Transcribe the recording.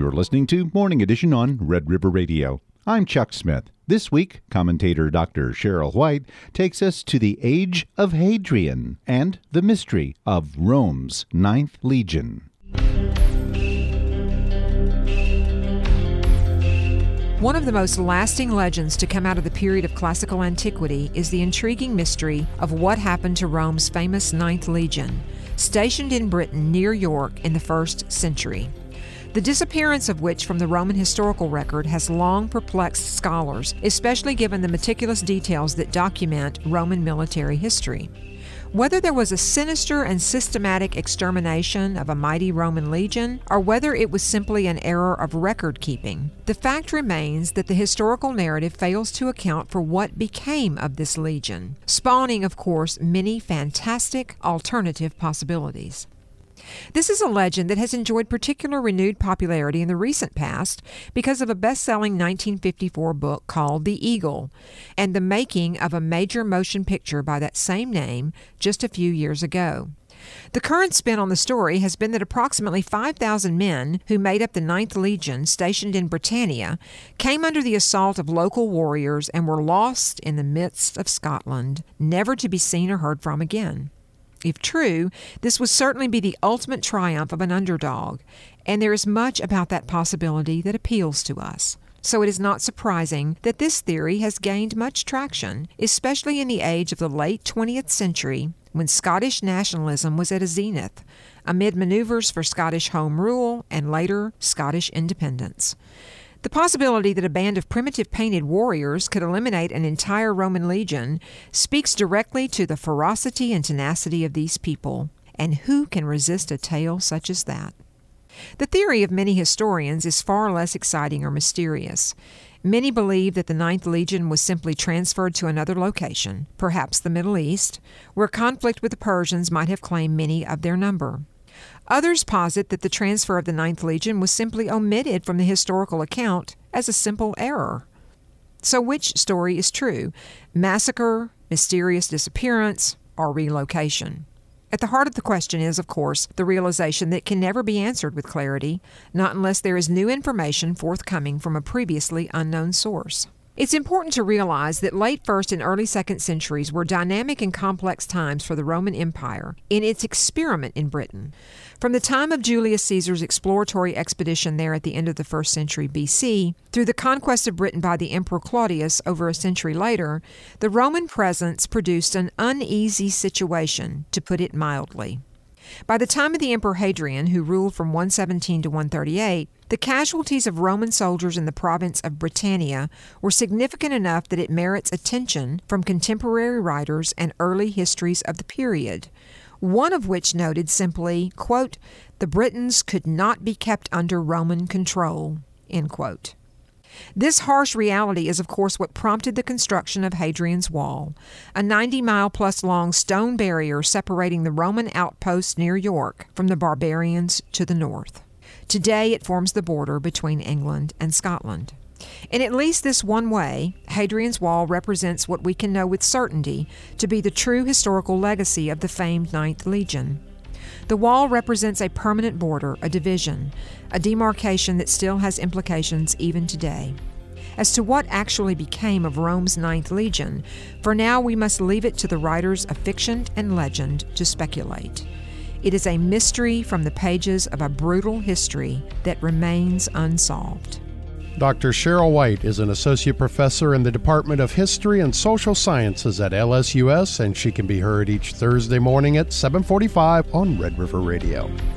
You're listening to Morning Edition on Red River Radio. I'm Chuck Smith. This week, commentator Dr. Cheryl White takes us to the age of Hadrian and the mystery of Rome's Ninth Legion. One of the most lasting legends to come out of the period of classical antiquity is the intriguing mystery of what happened to Rome's famous Ninth Legion, stationed in Britain near York in the 1st century. The disappearance of which from the Roman historical record has long perplexed scholars, especially given the meticulous details that document Roman military history. Whether there was a sinister and systematic extermination of a mighty Roman legion, or whether it was simply an error of record-keeping, the fact remains that the historical narrative fails to account for what became of this legion, spawning, of course, many fantastic alternative possibilities. This is a legend that has enjoyed particular renewed popularity in the recent past because of a best-selling 1954 book called The Eagle and the making of a major motion picture by that same name just a few years ago. The current spin on the story has been that approximately 5,000 men who made up the Ninth Legion stationed in Britannia came under the assault of local warriors and were lost in the midst of Scotland, never to be seen or heard from again. If true, this would certainly be the ultimate triumph of an underdog, and there is much about that possibility that appeals to us. So it is not surprising that this theory has gained much traction, especially in the age of the late 20th century, when Scottish nationalism was at a zenith, amid maneuvers for Scottish home rule and later Scottish independence. The possibility that a band of primitive painted warriors could eliminate an entire Roman legion speaks directly to the ferocity and tenacity of these people, and who can resist a tale such as that? The theory of many historians is far less exciting or mysterious. Many believe that the Ninth Legion was simply transferred to another location, perhaps the Middle East, where conflict with the Persians might have claimed many of their number. Others posit that the transfer of the Ninth Legion was simply omitted from the historical account as a simple error. So which story is true? Massacre, mysterious disappearance, or relocation? At the heart of the question is, of course, the realization that it can never be answered with clarity, not unless there is new information forthcoming from a previously unknown source. It's important to realize that late 1st and early 2nd centuries were dynamic and complex times for the Roman Empire in its experiment in Britain. From the time of Julius Caesar's exploratory expedition there at the end of the 1st century BC, through the conquest of Britain by the Emperor Claudius over a century later, the Roman presence produced an uneasy situation, to put it mildly. By the time of the Emperor Hadrian, who ruled from 117 to 138, the casualties of Roman soldiers in the province of Britannia were significant enough that it merits attention from contemporary writers and early histories of the period, one of which noted simply, quote, "The Britons could not be kept under Roman control," end quote. This harsh reality is, of course, what prompted the construction of Hadrian's Wall, a 90-mile-plus long stone barrier separating the Roman outposts near York from the barbarians to the north. Today, it forms the border between England and Scotland. In at least this one way, Hadrian's Wall represents what we can know with certainty to be the true historical legacy of the famed Ninth Legion. The wall represents a permanent border, a division, a demarcation that still has implications even today. As to what actually became of Rome's Ninth Legion, for now we must leave it to the writers of fiction and legend to speculate. It is a mystery from the pages of a brutal history that remains unsolved. Dr. Cheryl White is an associate professor in the Department of History and Social Sciences at LSUS, and she can be heard each Thursday morning at 7:45 on Red River Radio.